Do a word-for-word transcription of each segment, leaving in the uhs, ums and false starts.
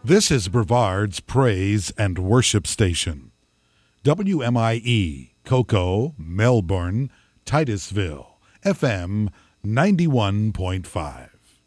This is Brevard's Praise and Worship Station. W M I E, Cocoa, Melbourne, Titusville, F M ninety-one point five.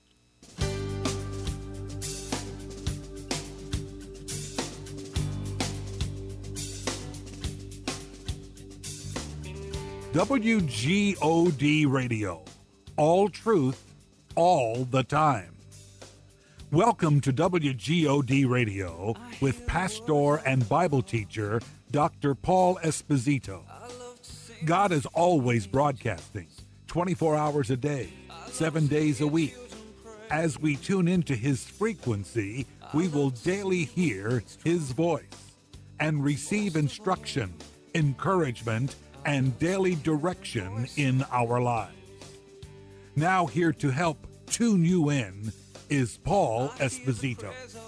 W G O D Radio. All truth, all the time. Welcome to W G O D Radio with pastor and Bible teacher Doctor Paul Esposito. God is always broadcasting, twenty-four hours a day, seven days a week. As we tune into his frequency, we will daily hear his voice and receive instruction, encouragement, and daily direction in our lives. Now here to help tune you in is Paul Esposito.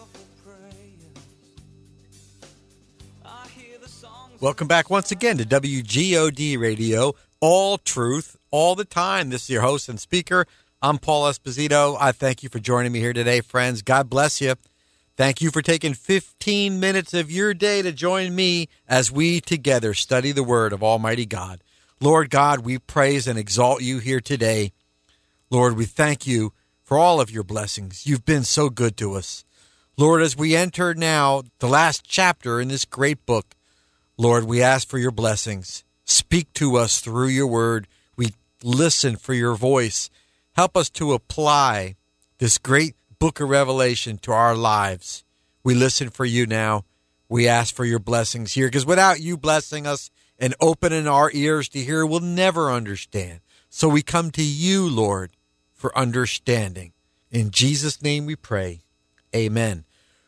Welcome back once again to W G O D Radio, all truth, all the time. This is your host and speaker. I'm Paul Esposito. I thank you for joining me here today, friends. God bless you. Thank you for taking fifteen minutes of your day to join me as we together study the Word of Almighty God. Lord God, we praise and exalt you here today. Lord, we thank you for all of your blessings. You've been so good to us. Lord, as we enter now the last chapter in this great book, Lord, we ask for your blessings. Speak to us through your word. We listen for your voice. Help us to apply this great book of Revelation to our lives. We listen for you now. We ask for your blessings here, because without you blessing us and opening our ears to hear, we'll never understand. So we come to you, Lord, for understanding. In Jesus' name we pray. Amen.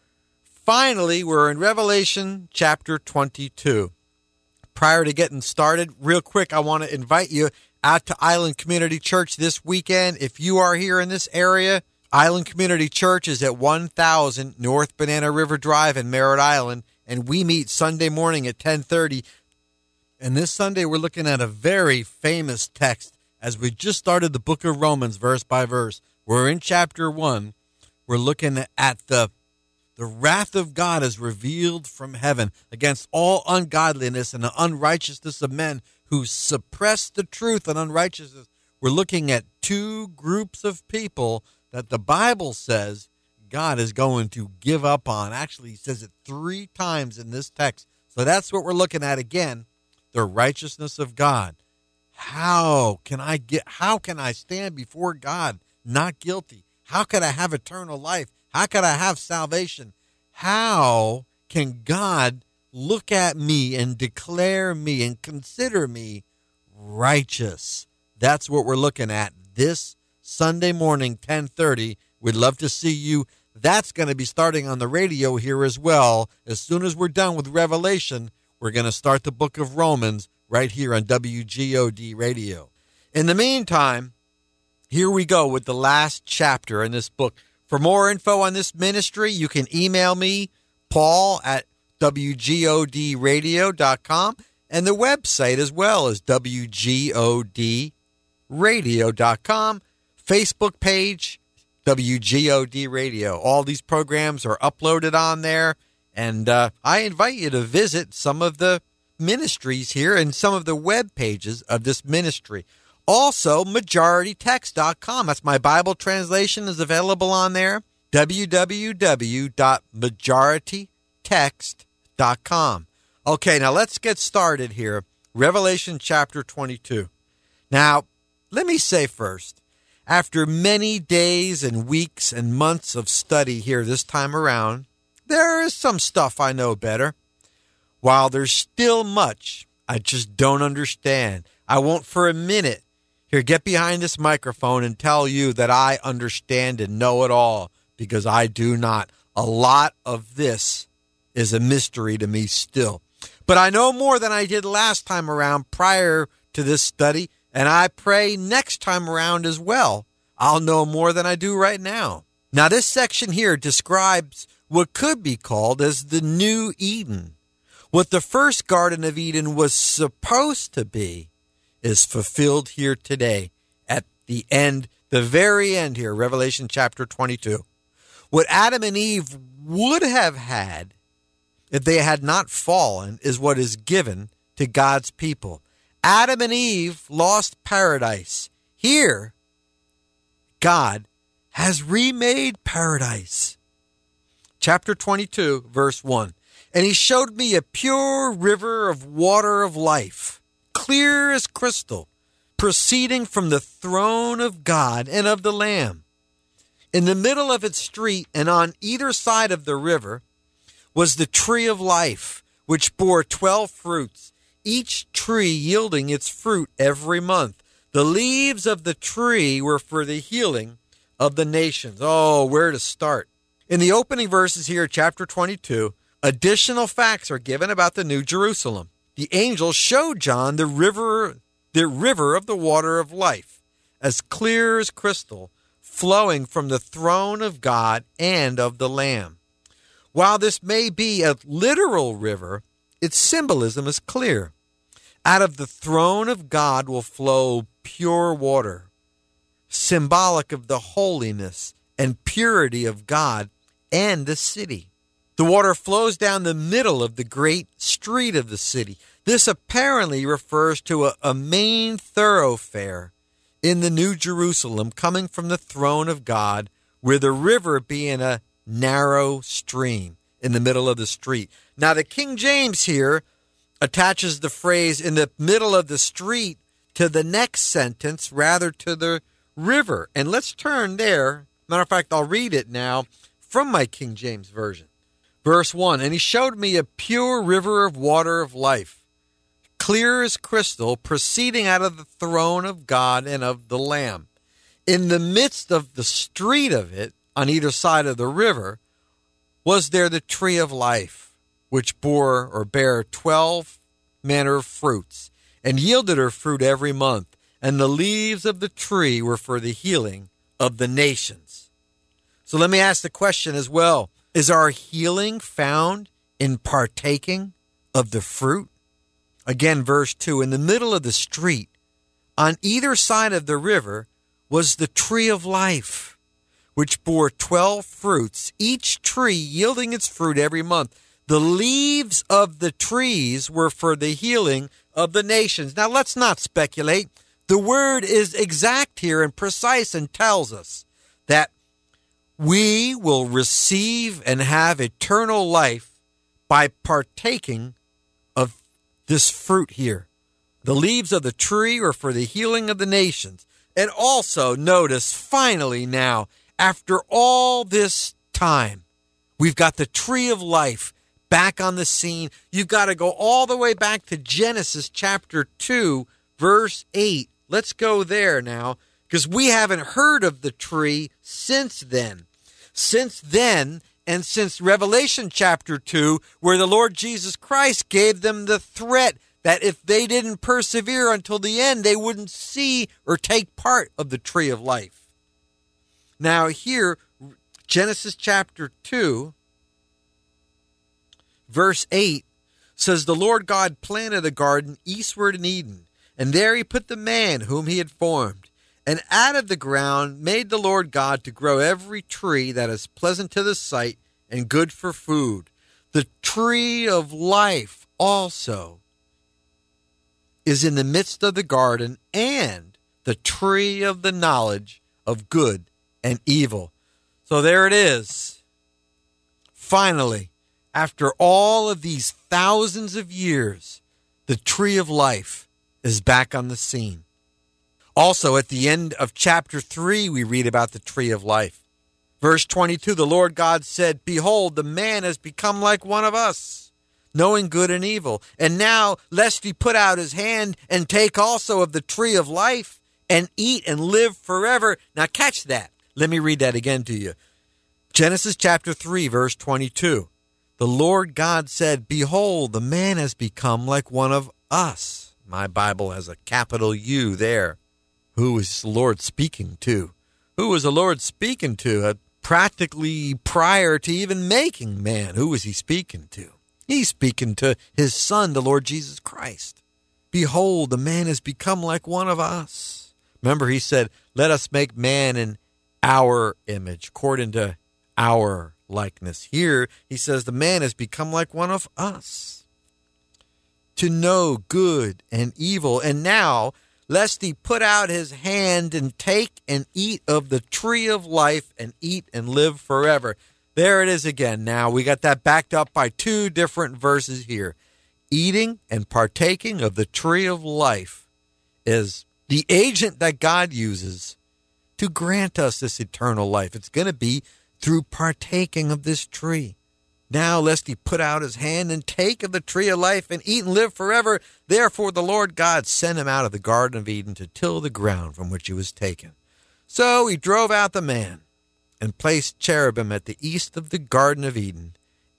Finally, we're in Revelation chapter twenty-two. Prior to getting started, real quick, I want to invite you out to Island Community Church this weekend. If you are here in this area, Island Community Church is at one thousand North Banana River Drive in Merritt Island, and we meet Sunday morning at ten thirty. And this Sunday, we're looking at a very famous text as we just started the book of Romans verse by verse. We're in chapter one. We're looking at the, the wrath of God is revealed from heaven against all ungodliness and the unrighteousness of men who suppress the truth and unrighteousness. We're looking at two groups of people that the Bible says God is going to give up on. Actually, he says it three times in this text. So that's what we're looking at again, the righteousness of God. How can I get, how can I stand before God not guilty? How could I have eternal life? How could I have salvation? How can God look at me and declare me and consider me righteous? That's what we're looking at this Sunday morning, ten thirty. We'd love to see you. That's going to be starting on the radio here as well. As soon as we're done with Revelation, we're going to start the book of Romans right here on W G O D Radio. In the meantime, here we go with the last chapter in this book. For more info on this ministry, you can email me, Paul, at W G O D radio dot com, and the website as well is W G O D radio dot com. Facebook page, W G O D Radio. All these programs are uploaded on there, and uh, I invite you to visit some of the ministries here and some of the web pages of this ministry. Also, majority text dot com. That's my Bible translation is available on there. w w w dot majority text dot com. Okay, now let's get started here. Revelation chapter twenty-two. Now, let me say first, after many days and weeks and months of study here this time around, there is some stuff I know better. While there's still much I just don't understand, I won't for a minute here get behind this microphone and tell you that I understand and know it all, because I do not. A lot of this is a mystery to me still. But I know more than I did last time around prior to this study, and I pray next time around as well, I'll know more than I do right now. Now, this section here describes what could be called as the New Eden. What the first Garden of Eden was supposed to be is fulfilled here today at the end, the very end here, Revelation chapter twenty-two. What Adam and Eve would have had if they had not fallen is what is given to God's people. Adam and Eve lost paradise. Here, God has remade paradise. Chapter twenty-two, verse one. And he showed me a pure river of water of life, clear as crystal, proceeding from the throne of God and of the Lamb. In the middle of its street and on either side of the river was the tree of life, which bore twelve fruits, each tree yielding its fruit every month. The leaves of the tree were for the healing of the nations. Oh, where to start? In the opening verses here, chapter twenty-two, additional facts are given about the New Jerusalem. The angel showed John the river, the river of the water of life, as clear as crystal, flowing from the throne of God and of the Lamb. While this may be a literal river, its symbolism is clear. Out of the throne of God will flow pure water, symbolic of the holiness and purity of God and the city. The water flows down the middle of the great street of the city. This apparently refers to a, a main thoroughfare in the New Jerusalem coming from the throne of God, with the river being a narrow stream in the middle of the street. Now, the King James here attaches the phrase in the middle of the street to the next sentence, rather to the river. And let's turn there. Matter of fact, I'll read it now from my King James Version. Verse one, and he showed me a pure river of water of life, clear as crystal, proceeding out of the throne of God and of the Lamb. In the midst of the street of it, on either side of the river, was there the tree of life, which bore or bare twelve manner of fruits, and yielded her fruit every month, and the leaves of the tree were for the healing of the nations. So let me ask the question as well. Is our healing found in partaking of the fruit? Again, verse two, in the middle of the street, on either side of the river, was the tree of life, which bore twelve fruits, each tree yielding its fruit every month. The leaves of the trees were for the healing of the nations. Now, let's not speculate. The word is exact here and precise and tells us that we will receive and have eternal life by partaking of this fruit here. The leaves of the tree are for the healing of the nations. And also, notice, finally now, after all this time, we've got the tree of life back on the scene. You've got to go all the way back to Genesis chapter two, verse eight. Let's go there now, because we haven't heard of the tree since then. Since then, and since Revelation chapter two, where the Lord Jesus Christ gave them the threat that if they didn't persevere until the end, they wouldn't see or take part of the tree of life. Now here, Genesis chapter two, verse eight, says, the Lord God planted a garden eastward in Eden, and there he put the man whom he had formed. And out of the ground made the Lord God to grow every tree that is pleasant to the sight and good for food. The tree of life also is in the midst of the garden, and the tree of the knowledge of good and evil. So there it is. Finally, after all of these thousands of years, the tree of life is back on the scene. Also, at the end of chapter three, we read about the tree of life. Verse twenty-two, the Lord God said, behold, the man has become like one of us, knowing good and evil. And now, lest he put out his hand and take also of the tree of life and eat and live forever. Now catch that. Let me read that again to you. Genesis chapter three, verse twenty-two. The Lord God said, behold, the man has become like one of us. My Bible has a capital U there. Who is the Lord speaking to? Who was the Lord speaking to? Uh, practically prior to even making man, who was he speaking to? He's speaking to his son, the Lord Jesus Christ. Behold, the man has become like one of us. Remember, he said, let us make man in our image, according to our likeness. Here, he says the man has become like one of us, to know good and evil. And now, lest he put out his hand and take and eat of the tree of life and eat and live forever. There it is again. Now, we got that backed up by two different verses here. Eating and partaking of the tree of life is the agent that God uses to grant us this eternal life. It's going to be through partaking of this tree. Now, lest he put out his hand and take of the tree of life and eat and live forever. Therefore, the Lord God sent him out of the Garden of Eden to till the ground from which he was taken. So he drove out the man and placed cherubim at the east of the Garden of Eden,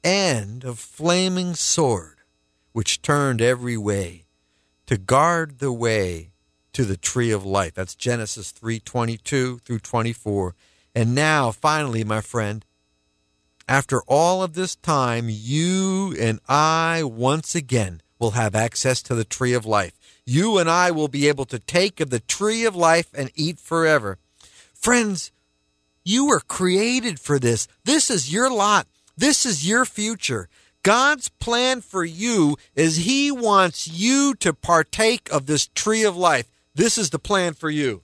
and a flaming sword, which turned every way, to guard the way to the tree of life. That's Genesis three twenty-two through twenty-four. And now, finally, my friend, after all of this time, you and I once again will have access to the tree of life. You and I will be able to take of the tree of life and eat forever. Friends, you were created for this. This is your lot. This is your future. God's plan for you is he wants you to partake of this tree of life. This is the plan for you.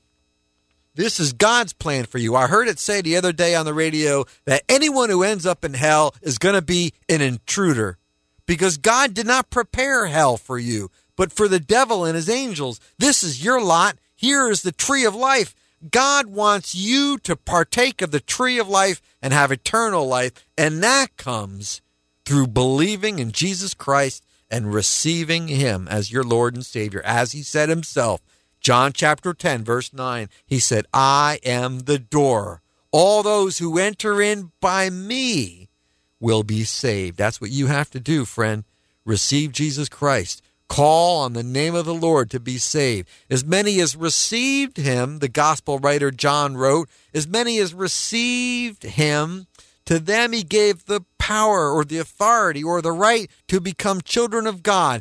This is God's plan for you. I heard it say the other day on the radio that anyone who ends up in hell is going to be an intruder, because God did not prepare hell for you, but for the devil and his angels. This is your lot. Here is the tree of life. God wants you to partake of the tree of life and have eternal life, and that comes through believing in Jesus Christ and receiving him as your Lord and Savior. As he said himself, John chapter ten, verse nine, he said, I am the door. All those who enter in by me will be saved. That's what you have to do, friend. Receive Jesus Christ. Call on the name of the Lord to be saved. As many as received him, the gospel writer John wrote, as many as received him, to them he gave the power or the authority or the right to become children of God.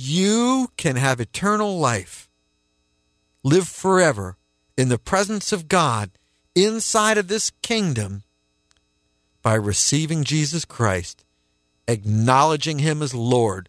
You can have eternal life. Live forever in the presence of God inside of this kingdom by receiving Jesus Christ, acknowledging him as Lord,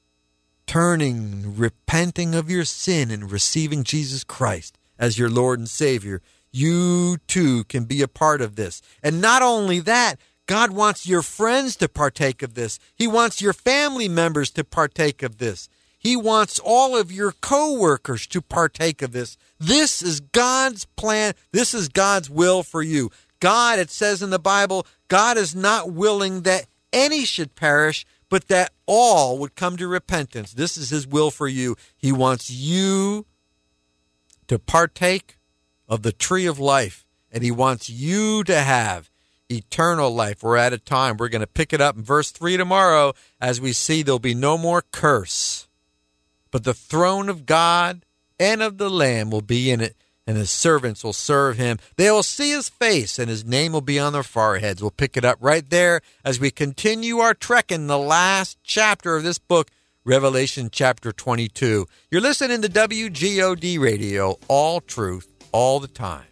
turning, repenting of your sin and receiving Jesus Christ as your Lord and Savior. You too can be a part of this. And not only that, God wants your friends to partake of this. He wants your family members to partake of this. He wants all of your co-workers to partake of this. This is God's plan. This is God's will for you. God, it says in the Bible, God is not willing that any should perish, but that all would come to repentance. This is his will for you. He wants you to partake of the tree of life, and he wants you to have eternal life. We're at a time. We're going to pick it up in verse three tomorrow as we see there'll be no more curse, but the throne of God and of the Lamb will be in it, and his servants will serve him. They will see his face, and his name will be on their foreheads. We'll pick it up right there as we continue our trek in the last chapter of this book, Revelation chapter twenty-two. You're listening to W G O D Radio, all truth, all the time.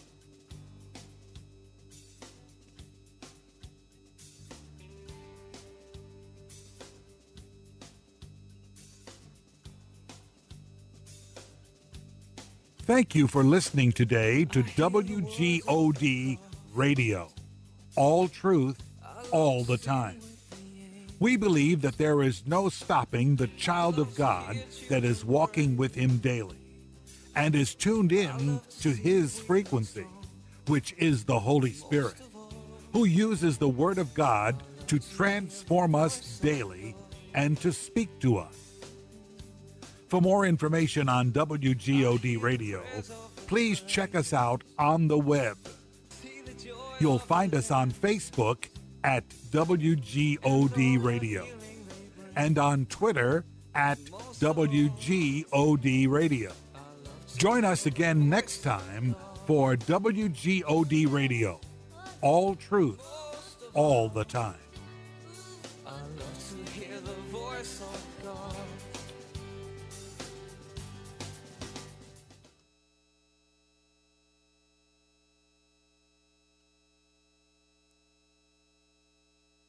Thank you for listening today to W G O D Radio. All truth, all the time. We believe that there is no stopping the child of God that is walking with him daily and is tuned in to his frequency, which is the Holy Spirit, who uses the Word of God to transform us daily and to speak to us. For more information on W G O D Radio, please check us out on the web. You'll find us on Facebook at W G O D Radio and on Twitter at W G O D Radio. Join us again next time for W G O D Radio. All truth, all the time. I love to hear the voice of God.